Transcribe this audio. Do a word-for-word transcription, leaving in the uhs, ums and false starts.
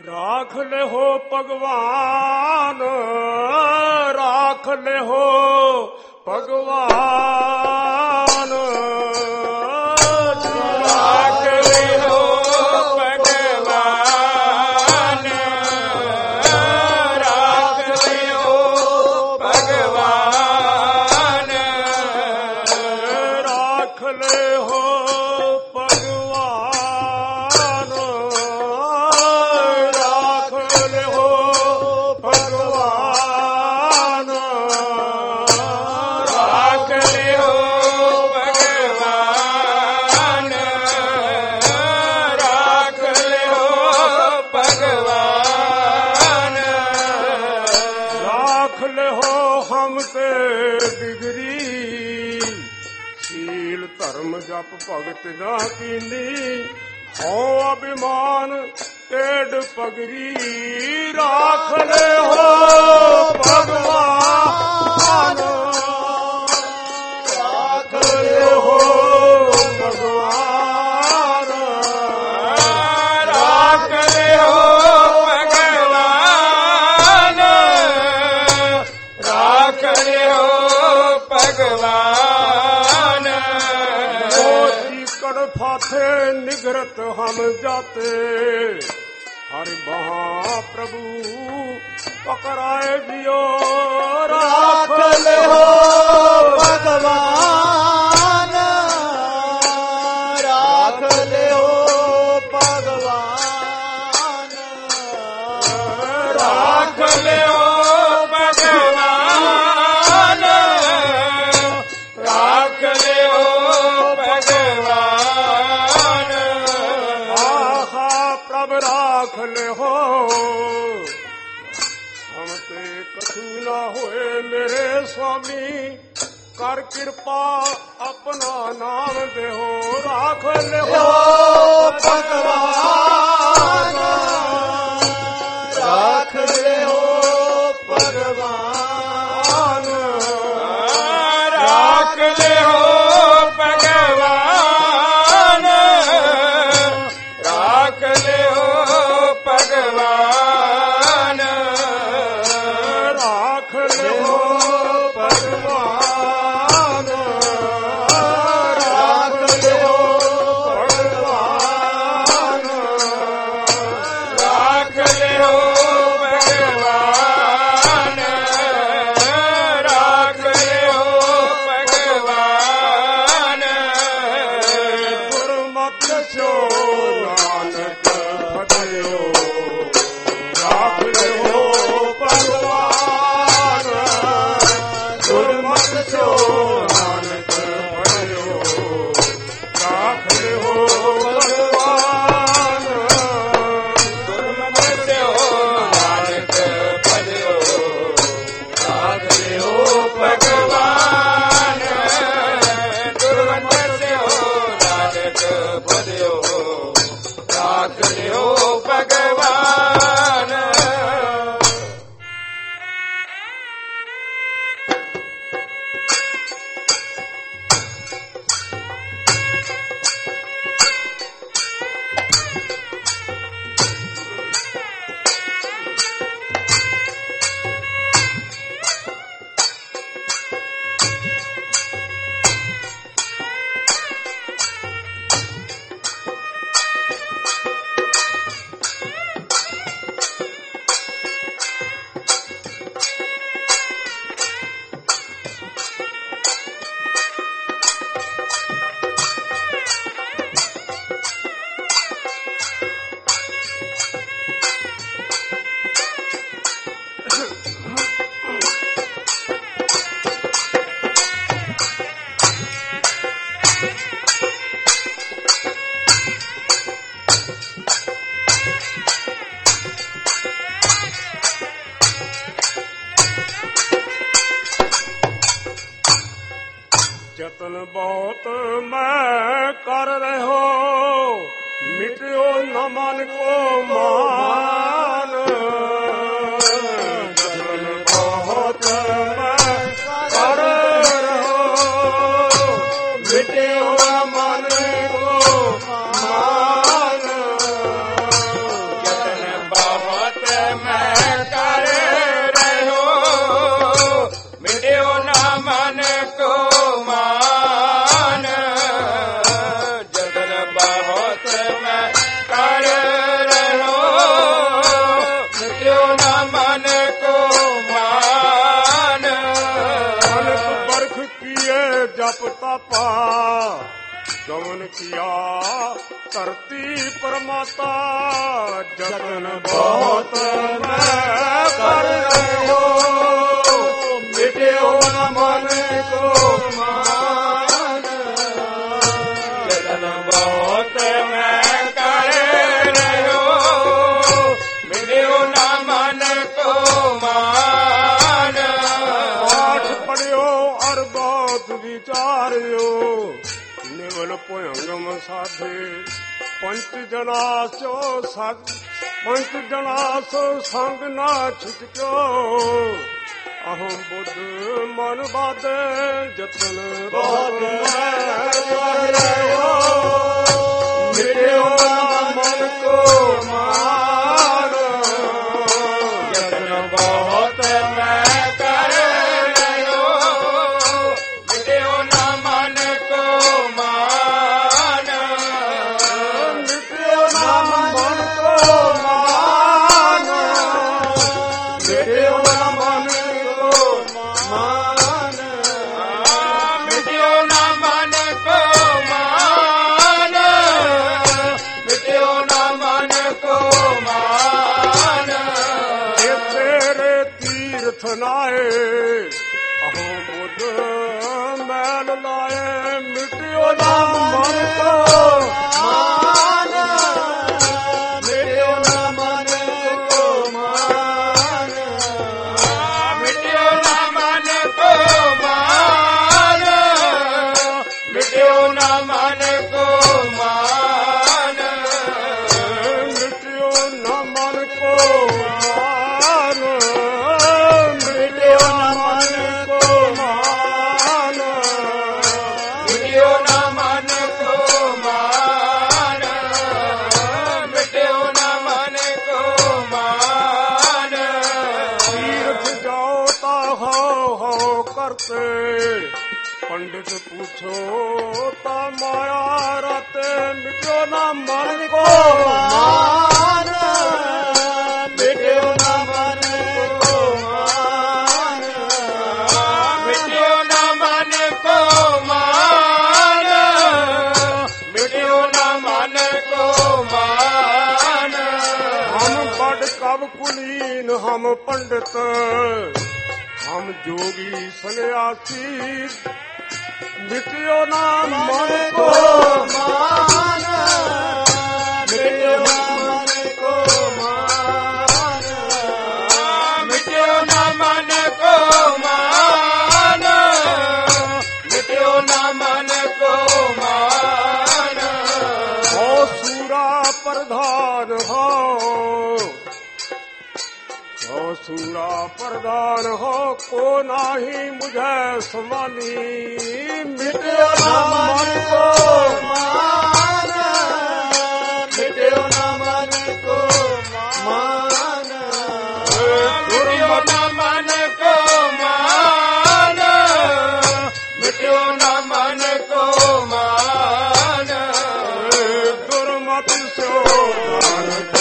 राख ले हो भगवान, राख ले हो भगवान, राख ले हो भगवान, राख ले हो भगवान, राख ले हो जप भगत ना कीनी, हो अभिमान टेढ़ पगरी, राख ले हो भगवान, राख ले हो भगवान, राख ले हो भगवान, राख ले हो भगवान, फाथे निगरत हम जाते, हरि महाप्रभु पकड़ाए जियो, राख ले हो भगवान, राख ले हो भगवान, राख ले हो भगवान, राख ले हो भगवान, राख ले हो। हम ते कछु ना होए मेरे स्वामी, कर कृपा अपना नाम दे हो, राख ले हो भगवान, राख ले हो भगवान, राख ले हो भगवान, राख ले हो भगवान, राख ले हो भगवान, राख ले हो भगवान, राख ले हो भगवान, राख ले हो भगवान, गुरमत छो नानक फतेहो, राख ले हो भगवान, गुरमत छो नानक फतेहो, राख ले हो भगवान, गुरमत हो नानक भजो, राख ले हो भगवान, गुरमत हो नानक भजो, राख ले हो भगवान। जतन बहुत मैं कर रहे हो, मिटियो न मन को मान, जतन बहुत मैं कर रहे हो, मिटियो न मन को मान, जतन बहुत में कर रहो, मिट्यो न मन को मान। अनक बरख किए जप तपा, गमन किया धरती परमाता, जतन बहुत मैं कर रहो, मिट्यो न मन को मान। जतन बहुत मैं कर रहो, मिट्यो न मन को मान। पाठ पढ़ियो और बहुत विचारियो, निवल पोयंगम साधे पंच जनासो सत पंच जनासो संग ना छिटक्यो, अहम बुद्ध मन बादे जतन बहुत मैं कर रहो, मिट्यो न मन को मान। जतन बहुत मैं कर रहो, मिट्यो न मन को मान। मिट्यो न मन को मान, मिट्यो न मन को मान। मिट्यो न मन को मान, मिट्यो न मन को मान। ये तेरे तीर्थ नाए, अहो बुद्ध मैल लाए, मिट्यो न मन को मान, मिट्यो न मन को मान। मिट्यो न मन को मान, मिट्यो न मन को मान। मिट्यो न मन को मान, मिट्यो न मन को मान। मिट्यो न मन को मान, मिट्यो न मन को मान। तीर्थ जाओ ता हो हो करते, पंडित पूछो ता माया राते, मिट्यो न मन को मान, मिट्यो न मन को मान। मिट्यो न मन को मान, मिट्यो न मन को मान। हम बड़ कब कुलीन हम पंडित, हम जोगी सन्यासी, मिट्यो न मन को मान, मिट्यो न मन को मान। मिट्यो न मन को मान, मिट्यो न मन को मान। हो सूरा प्रधान हो, हो सूरा प्रधान हो, को नाही मुझे समानी, मिट्यो न मन को मान, मिट्यो न मन को मान। मिट्यो न मन को मान, मिट्यो न मन को मान। दुर्मत सो